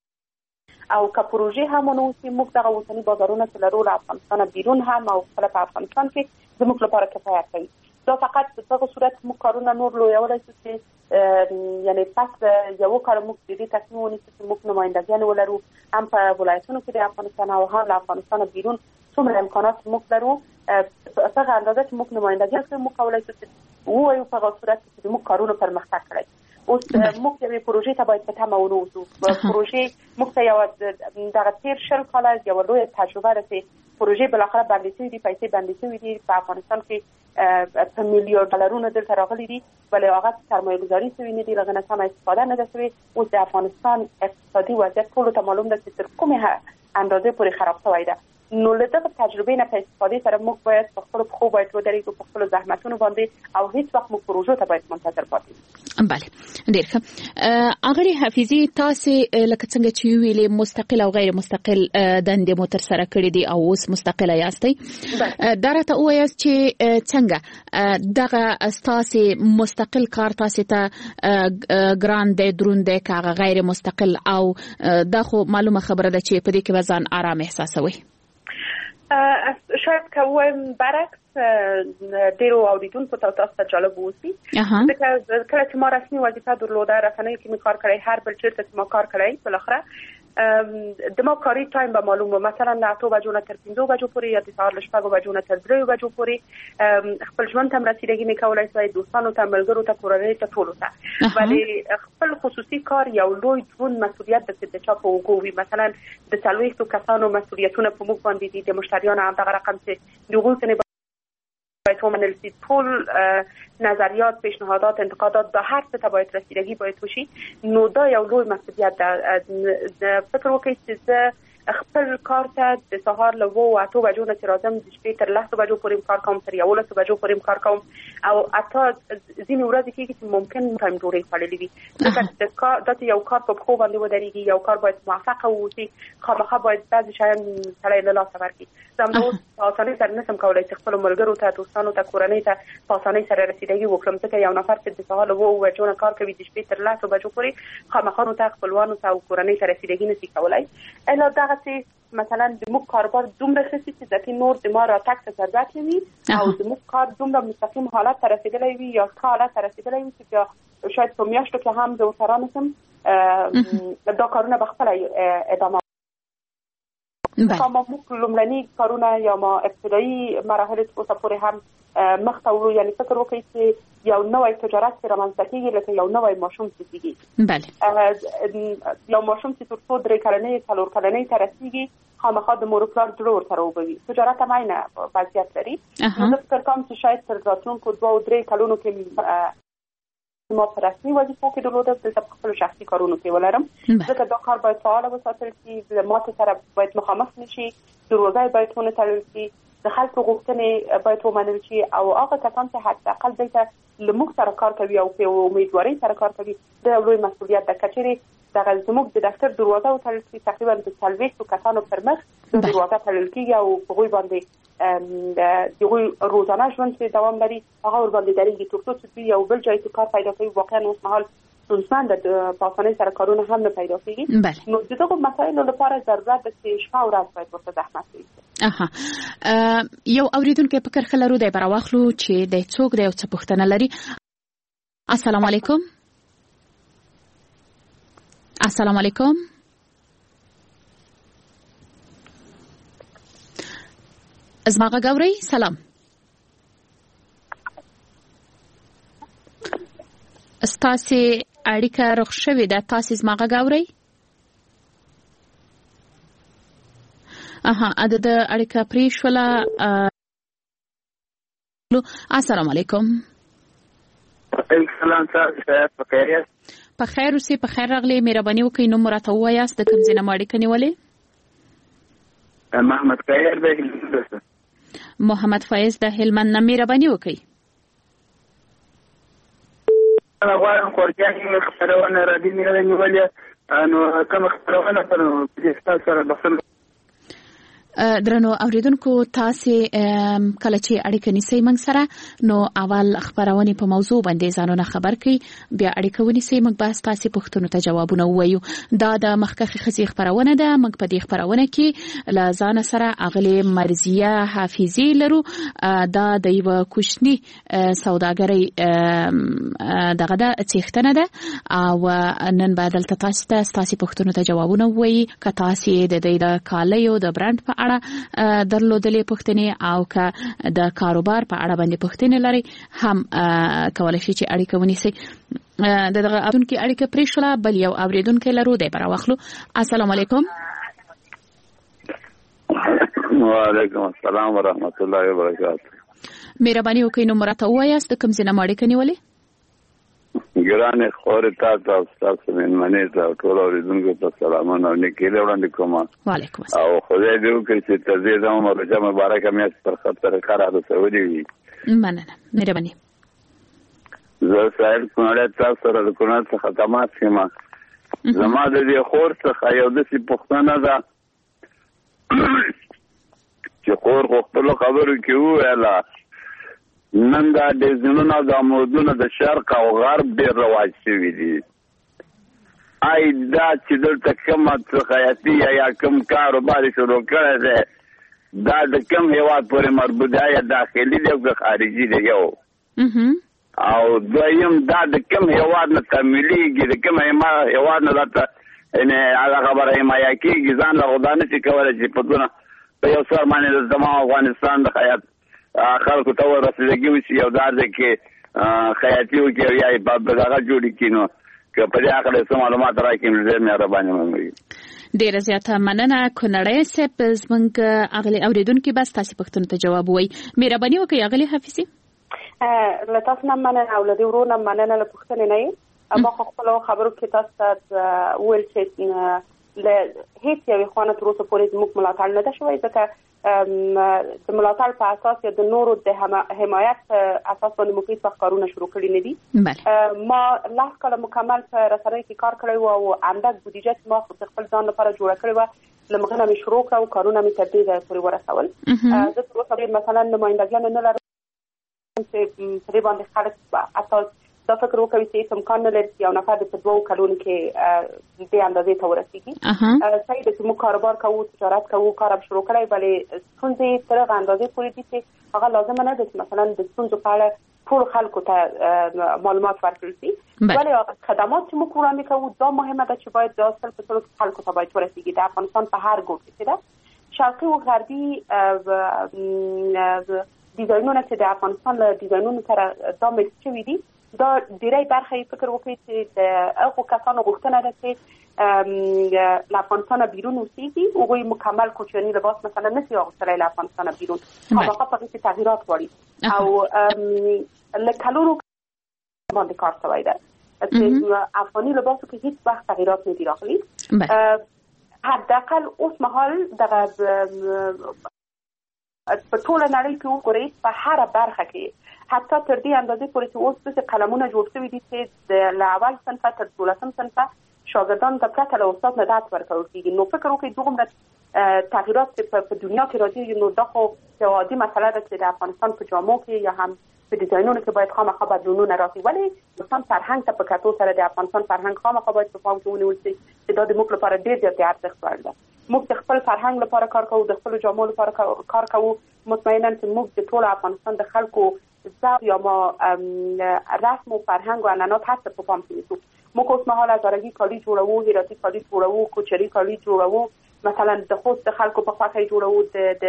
او که پروژې هم نو چې موږ دغه وطني بازارونه چې لرو له افغانستان بیرون هم او خپل په افغانستان کې زموږ لپاره کفایت کوي دا فقط په دغه صورت موږ کارونه نور لویولای شو چې یعنی پس یو کار موږ د دې تصمیم ونیسو چې موږ نمایندګان ولرو هم په ولایتونو کې د افغانستان او هم له افغانستان بیرون څومره امکانات موږ لرو په هغه اندازه چې موږ نمایندګان موږ کولای شو چې وایو په هغه صورت چې موږ کارونه پرمختګ کړی اوس موږ یوې پروژې ته باید په تمه ونه اوسو پروژې موږ ته یو دغه تیر 20 کاله یو لویه تجربه راځي پروژې بالاخره باندې شوې دي پیسې باندې شوې دي په افغانستان کې په میلیارډ ډالرونو دلته راغلي دي ولې هغه سرمایه‌گذاري شوې نه دي لږ نه سم استفاده نه ده شوې اوس د افغانستان اقتصادي وضعیت ټول ته معلوم ده چې تر کومه اندازې پورې خراب شوی ده نو له دغه تجربې نه په استفاده سره موږ باید په خپل خو باید ودرېږو په خپل زحمتونو باندې او هیڅ وخت موږ پروژو ته باید منتظر پاتې بله ډېر ښه اغلی حافظي تاسو لکه څنګه چې ویلې مستقل او غیر مستقل دندې مو تر سره کړې دي او اوس مستقله یاستئ دا راته ووایاست چې څنګه دغه تاسو مستقل کار تاسو ته ګران دی دروند دی که غیر مستقل او دا خو معلومه خبره ده چې په دې کې ځان آرام احساسوي شاید که وایم برعکس ډیرو اوریدونکو ته تاسو ته جالب ووسی ځکه کله چې ما رسمي وظیفه درلوده رسنیو کې مې کار کړی هر بل چیرته چې ما کار کړی بالاخره د ما کاری ټایم به معلومه مثلا له 8 بجو نه تر 5 بجو پورې یا د سهار له 6 بجو نه تر 3 بجو پورې خپل ژوند ته رسیدګي نه کولای شي دوستانو ته ملګرو ته کورنۍ ته ټولو ته ولی خپل خصوصي کار یو لوی ځون مسؤلیت د چا په وګوي مثلا د 40 کسانو مسؤلیتونه په موږ باندې دي د مشتریانو هم دغه رقم چې دغه باید ومنل شي ټول نظریات پیشنهادات انتقادات به هر څه ته باید رسیدگی باید وشي نو دا یو لوی مسئولیت ده فکر وکړئ چې خپل کار ته د سهار له 8 بجو نه راځم د شپې تر 10 بجو پورې کار کوم تر 11 بجو پورې کار کوم او اته ځینې ورځې کې چې ممکن ټایم ډوړې خړلې وي ځکه د یو کار په خو باندې ودرېږي یو کار باید موافقه ووسی خامخا باید بعض شیان سړی له لاسه ورکړي زموږ په اسانۍ سره نسم کولای چې خپل ملګرو ته دوستانو ته کورنۍ ته په اسانۍ سره رسیدګي وکړم ځکه یو نفر چې د سهار له 8 بجو نه کار کوي د شپې تر 10 بجو پورې خامخا نو ته خپلوانو ته او کورنۍ سره رسیدګي نشي کولای الا دغه چې مثلا د موږ کاربار دومره خسي چې ځکه نور د ما را تک ته ضرورت وي او د موږ کار دومره مستقیم حالت ته رسیدلی وي یا حالت ته رسیدلی وي چې شاید په میاشتو کې هم زه ورسره نشم دا کارونه به خپله ادامه ما موږ لومړني کارونه یا ما ابتدایي مراحل اوسه پورې هم مخ ته وړو یعنې فکر وکړئ چې یو نوی تجارت چې رامنځته کېږي لکه یو نوی ماشوم چې کېږي بله یو ماشوم چې تر څو 3 کلنۍ 4 کلنۍ ته رسېږي خامخا د مور پلار زړه ورسره وبوي تجارت هم عینه وضعیت لري نو زه فکر کوم چې شاید تر راتلونکو 2-3 کلونو کې ما په رسمي وظیفو کې درلوده دلته په خپلو شخصي کارونو کې ولرم ځکه دا کار باید فعاله وساتل شي له ماتې سره باید مخامخ نه شي دروازه باید ونه تړل شي د خلکو غوښتنې باید ومنل شي او هغه کسان چې حداقل دلته له موږ سره کار کوي او په امیدوارۍ سره کار کوي دا لوی مسؤلیت ده که چېرې دغه زموږ د دفتر دروازه وتړل شي تقریبا د 40 کسانو پر مخ د دروازه تړل کېږي او په هغوی باندې د هغوی روزانه ژوند چې دوام لري هغه ورباندې درېږي تر څو چې دوی یو بل ځای کې کار پیدا کوي واقعا اوسمهال ستونزمن ده په اسانۍ سره کارونه هم نه پیدا کېږي نو د دغو مسایلو لپاره ضرورت ده چې شپه ورځ باید ورته زحمت وکړي یو اوریدونکی فکر ښه لرو دی به راواخلو چې دی څوک دی او څه پوښتنه لري السلام علیکم السلام علیکم زما غږ اورئ سلام ستاسې اړیکه رخ شوې ده تاسې زما غږ اورئ د اړیکه پرې شوله السلام علیکم السلام په خیر یاست په خیر اوسئ په خیر راغلی مهرباني وکړئ نوم مو راته ووایاست د کوم ځای نه مو اړیکه نیولې محمد فیض د هلمند محمد فیض د هلمند نه مهرباني وکړئ غواړم خورجانې خپرونه راډیو نه نیولې نو کومه خپرونه پر ستاسو سره بخښنه درنو اوریدونکو تاسې کله چې اړیکه نیسئ موږ سره نو اول خبرونه په موضوع باندې ځانونه خبر کړئ بیا اړیکه ونیسئ موږ به ستاسې پوښتنو ته جوابونه ووایو دا د مخکښې ښځې خبرونه ده موږ په دې خبرونه کې له ځانه سره اغلې مرضیه حافظي لرو دا د یوه کوچني سوداګرۍ دغه ده څښتنه ده او نن به دلته تاسو ته ستاسې پوښتنو ته جوابونه ووایي که تاسې د دوی د کالیو د برانډ په اړه درلودلې پوښتنې او که د کاروبار په اړه باندې پوښتنې لري هم کولای شي چې اړیکه ونیسئ دغه اوریدونکي اړیکه پرې شوله بل یو اوریدونکی لرو دی به راواخلو السلام علیکم وعلیکم السلام ورحمت الله وبرکاته مهرباني وکړئ نوم راته ووایاست د کوم ځای نه مو اړیکه نیولې ګرانې خورې تا او ستاسو مېلمنې ته ټول اورېدونکو ته سلامونه او نیکیلې وړاندې کوم وعلیکم السلام او خدای دې وکړي چې تر دې دمه روژه مبارکه میاشت پر خط طریقه رارسولې وي مننه مهرباني زه ساحل کونړ تاسو سره د کونړ څخه تماس یم زما د دې خور څخه یو داسې پوښتنه ده چې خور خو خپلو خبرو کې وویله نن دا ډیزاینونه د عمودونو د شرق او غرب ډېر رواج شوي دي ای دا چې دلته کومه خیاطي یا کوم کاروبار شروع کړی دی دا د کوم هېواد پورې مربوط دی یا داخلي دی او که خارجي دی یو او دویم دا د کوم هېواد نه تمویلېږي د کوم هېواد نه راته ان هغه خبره حمایه کیږي ځان له غوډانه چې کولای چې په دونه په یو سر باندې د تمام افغانستان د خیاط خلکو ته ورسېږي چې یو دار دی کې خیاطي وکړي یا په دغه جوړی کینو که په دې اړه څه معلومات راکړم زه مهرباني کوم. ډیره زیاته مننه کونړی صاحب زمونږ اغلی اوریدونکو بس تاسو پښتون ته جواب وایي. مهرباني وکړئ اغلی حفیظي. له تاسو نه مننه او له دې ورونه مننه له پښتنې نه ما خپل خبرو کې تاسو ته ویل چې له هیڅ یوې خانه تر اوسه پورې زموږ ملاتړ نه ده شوی ځکه د ملاتړ په اساس یا د نورو د حمایت په اساس باندې موږ هیڅ کارونه شروع کړي نه دي. ما لاس کله مکمل په رسنۍ کې کار کړی و او اندک بودیجه ما خپل ځان لپاره جوړ کړی و لمغه مې شروع کړ او کارونه مې تر دې پورې ورسول. زه تر اوسه مثلا نمائندګان نه لرم چې په دې باندې خلک اساس دا فکر وکوي چې امکان نه لري یو نفر د 2 کلونو کې دې اندازې ته ورسیږي. صحیح ده چې موږ کاروبار کوو تجارت کوو کار به شروع کړی بلې ستونزې تر هغه اندازې پورې دي چې هغه لازم نه ده چې مثلا د ستونزو په اړه ټول خلکو ته معلومات ورکړل شي ولې خدمات چې موږ وړاندې کوو دا مهمه ده چې باید د اصل په ټولو خلکو ته باید ورسیږي د افغانستان په هر ګوټ کې ده شرقي او غربي ډیزاینونه چې د افغانستان له ډیزاینونو سره دا مکس شوي دي دا ډیری برخه فکر وکړي چې د هغو کسانو غوښتنه ده چې له افغانستان بیرون اوسېږي هغوی مکمل کوچني لباس مثلا نشي اغوستلی له افغانستان بیرون هغه په کې تغییرات غواړي او له کلونو باندې کار شوی ده چې افغاني لباسو کې هیڅ وخت تغییرات نه دي راغلي. حداقل اوس مهال دغه په ټوله نړۍ کې وګورئ په هره برخه کې حتی تر دې اندازې پورې چې اوس د قلمونه جوړ شوي دي چې د اول صنفه تر 12 صنفه شاګردان ته پرته له استاد نه درس ورکول کېږي. نو فکر وکړئ دومره تغییرات په دنیا کې راځي نو دا خو یو عادي مسله ده چې د افغانستان په جامو کې یا هم په ډیزاینونو کې باید خامخا بدلونونه راشي ولې افغانستان فرهنګ ته په کتو سره د افغانستان فرهنګ خامخا باید په پام کې ونیول شي چې دا د موږ لپاره ډېر زیات ارزښت وړ ده. موږ د خپل فرهنګ لپاره کار کوو د خپل جامو لپاره کار کوو مطمئنا چې موږ د ټول افغانستان د خلکو زاب یا ما رسم و فرهنگ و عنعنات هست په پام کې نیسو. موږ اوس مهال از آرگی کالی جوړوو هراتی کالی جوړوو کوچري کالی جوړوو مثلا د خوست د خلکو په خواته جوړوو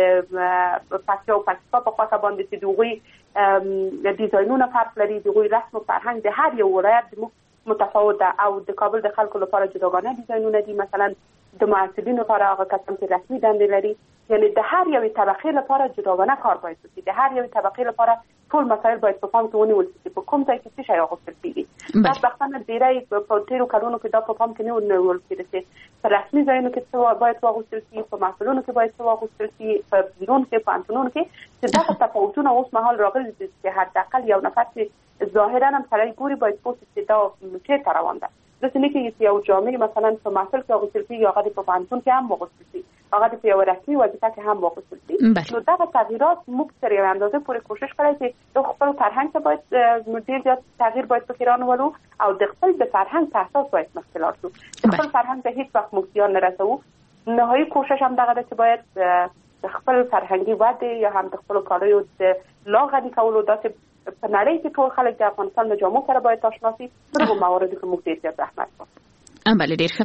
د پکتیا او پکتیکا په خواته باندې چې دوی ډیزاینونه فرق لري دوی رسم و فرهنگ د هر یو ولایت متفاوت ده او د کابل د خلکو لپاره جداګانه ډیزاینونه دي مثلا د محصلینو لپاره هغه کسان چې رسمي دندې لري یعنی د هر یوې طبقې لپاره جداګانه کار باید وشي د هر یوې طبقې لپاره ټول مسایل باید په پام کې ونیول شي په کوم ځای کې څه شی اغوستل کېږي. خوشبختانه ډېری په تېرو کلونو کې دا په پام کې نه ونیول کېده چې په رسمي ځایونو کې څه باید واغوستل شي په محصلونو کې باید څه واغوستل شي په بیرون کې په پوهنتونونو کې چې دغه تفاوتونه اوس مهال راغلي دي چې حداقل یو نفر چې ظاهرا هم سړی ګوري باید پوه شي چې دا چېرته روان ده. داسې نه کېږي چې یو جامې مثلا په محفل کې اغوستل کېږي هغه د په پوهنتون کې هم واغوستل شي هغه د په یوه رسمي وظیفه کې هم واغوستل شي. نو دغه تغییرات موږ تر یوې اندازې پورې کوشش کړی چې د خپل فرهنګ ته باید ډېر زیات تغییر باید پکې رانولو او د خپل د فرهنګ په اساس باید مخکې لاړ شو. د خپل فرهنګ ته هېڅ وخت موږ زیان نه رسوو. نهایي کوشش هم دغه ده چې باید د خپل فرهنګي ودې یا هم د خپلو کالیو د لا غني کولو داسې په نړۍ کې ټول خلک د افغانستان د جامو سره باید آشنا شي په دغو مواردو کې موږ ډېر زیات زحمت کوو. بله ډېر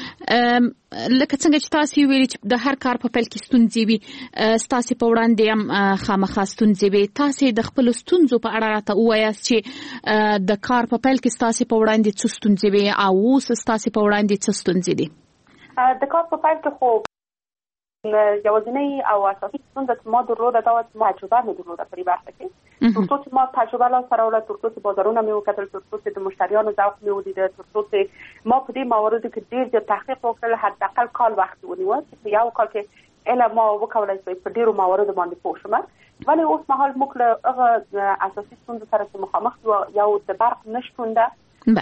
ښه لکه څنګه چې تاسو ویلي چې د هر کار په پیل کې ستونزې وي ستاسو په وړاندې هم خامخا ستونزې وي تاسو د خپل ستونزو په اړه راته ووایاست چې د کار په پیل کې ستاسو په وړاندې څه ستونزې وي او اوس ستاسو په وړاندې څه ستونزې دي. د کار په پیل کې خو یوازینی او اساسي ستونزه چې ما درلوده دا ما تجربه نه درلوده په دې برخه کې تر څو چې ما تجربه لاسته راوړله تر څو چې بازارونه مې وکتل تر څو چې د مشتریانو ذوق مې ولیده تر څو چې ما په دې مواردو کې ډېر زیات تحقیق وکړل حداقل کال وخت ونیوه چې په یو کال کې علم ما وکولای شي په ډېرو مواردو باندې پوه شم. ولې اوس مهال موږ له هغه اساسي ستونزو سره چې مخامخ یو د برق نشتون ده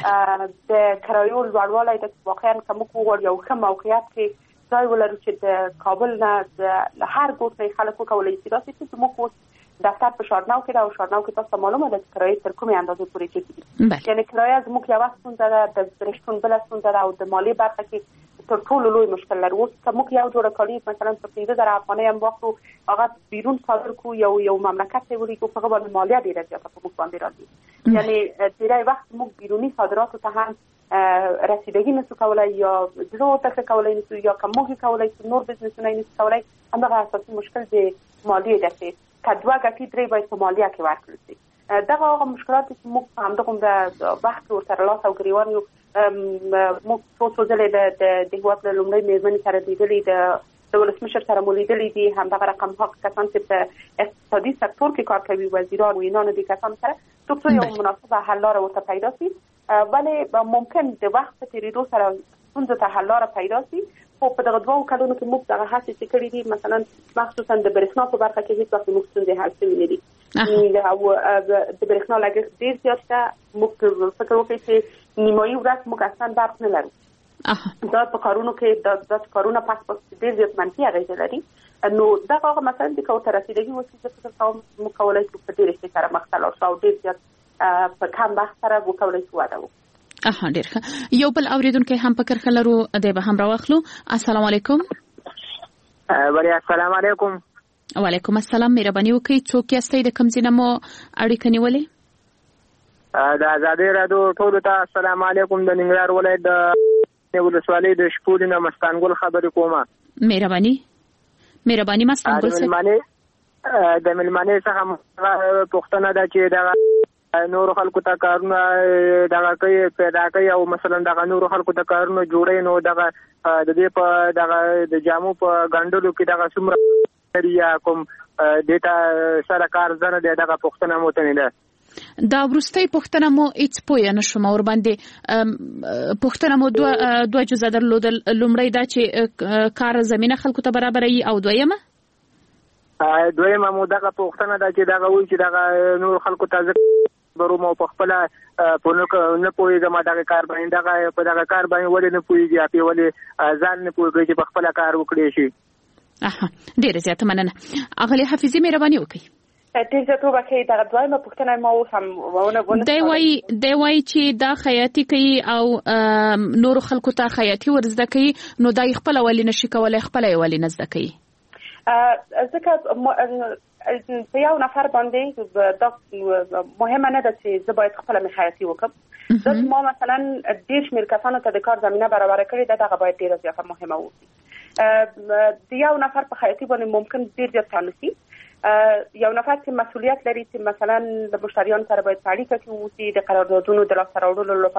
د کرایو لوړوالی ده چې واقعا که موږ وغواړو یو ښه موقعیت کې ځای ولرو چې د کابل نه د هر ګوټ نه خلک وکولی شي داسې چې موږ اوس دفتر په شارناو کې ده او شارناو کې تاسو معلومه ده چې کرایې تر کومې اندازې پورې ټیټې دي یعنی کرایه زموږ یوه ستونزه ده د برېښتون بله ستونزه ده او د مالي برخه کې تر ټولو لوی مشکل لري. اوس که موږ یو جوړه کالي مثلا په 15000 افغانۍ هم واخلو هغه بیرون صادر کو یو مملکت ته ورېږو هغه باندې مالیه ډیره زیاته په موږ باندې راځي. یعنی ډیری وخت موږ بیرونی صادراتو ته هم رسیدگی نسو کولای یا زړه ته کولای نسو یا کومه کولای نور بزنسونه نسو کولای. همغه اساسي مشکل د مالیې ده چې کدوه غټي درې باید په مالیه کې ورکړل شي. دغه هغه مشکلات چې موږ هم دغه وخت ورسره لاس او ګریوان یو موږ څو ځله د هیواد له لومړۍ میرمنې سره لیدلې د ولسمشر سره مو لیدلې دي. همدغه رقم حق کسان چې په اقتصادي سکتور کې کار کوي وزیران و اینان دي کسان سره څو یو مناسبه حل لاره ورته پیدا شي. ولی ممکن د وخت په تیریدو سره څنګه ته حل لاره پیدا شي. خو په دغه دوه کلونو کې موږ دغه هڅې چې کړې دي مثلا مخصوصا د برېښنا په برخه کې هیڅ وخت موږ څنګه حل شوي نه دي. او د برېښنا لګښت ډېر زیات ده. موږ فکر وکړو چې نیمایي ورځ موږ اصلا برق نه لرو. دا په کارونو کې د کارونه پس ډېر زیات منفي اغېزه لري. نو دغه هغه مثلا د کوم ترسیدګي وسیله چې فکر کوم موږ کولای شو په ډېر ښه سره مخ ته لاړ شو او ډېر زیات په کم وخت سره وکولای شو واده وکړو. ډیر ښه. یو بل اوریدونکو هم په کرخه لرو د به هم راوخلو. السلام علیکم. وعلیکم السلام علیکم. وعلیکم السلام. مهرباني وکړئ څوک یاستئ د کوم ځای نه مو اړیکه نیولې؟ د آزادۍ راډیو ټولو ته السلام علیکم. د ننګرهار ولایت د ولسوالۍ د شپولې نه مستانګل خبرې کومه. مهرباني مستانګل څخه د ملمنې څخه پوښتنه ده چې دا نور خلکو ته کارونه دغه کوي پیدا کوي او مثلا دغه نور خلکو ته کارونه جوړي نو دغه د دې په دغه د جامو په غندلو کې دغه څومره یا کوم ډیټا سره کار زنه دغه پوښتنه مو ده. دا ورستۍ پوښتنه مو هیڅ پوهه نشم اور باندې پوښتنه مو دوه جزء درلودل. لومړی دا چې کار زمينه خلکو ته برابرۍ او دویمه مو دغه پوښتنه ده چې دغه وایي چې دغه نور خلکو ته برومو په خپل په نه پوهیږم دغه کار باندې دغه په دغه کار باندې ولې نه پوهیږي په ولې ځان نه پوهیږي چې په خپل کار وکړي شي. ډیره زیاته مننه. اغلی حفیظي مهرباني وکړئ. ډیر زیاتو وکړي دغه دویمه پوښتنه ما اوس هم ونه دی وایي چې دا خیاطي کوي او نور خلکو ته خیاطي ورزده کوي نو دا خپل ولې نشي کولای خپل ولې نه زده کوي. ځکه په یو نفر باندې دا مهمه نه ده چې زه باید خپل خیاطي وکړم. زه ما مثلا ډېر شمېر کسانو ته د کار زمینه برابر کړې ده دغه باید ډېره زیاته مهمه وي. د یو نفر په خیاطي باندې ممکن ډېر زیات کار نشي. یو نفر چې مسؤلیت لري چې مثلا د مشتریانو سره باید اړیکه کې اوسي د قراردادونو د لاسته راوړلو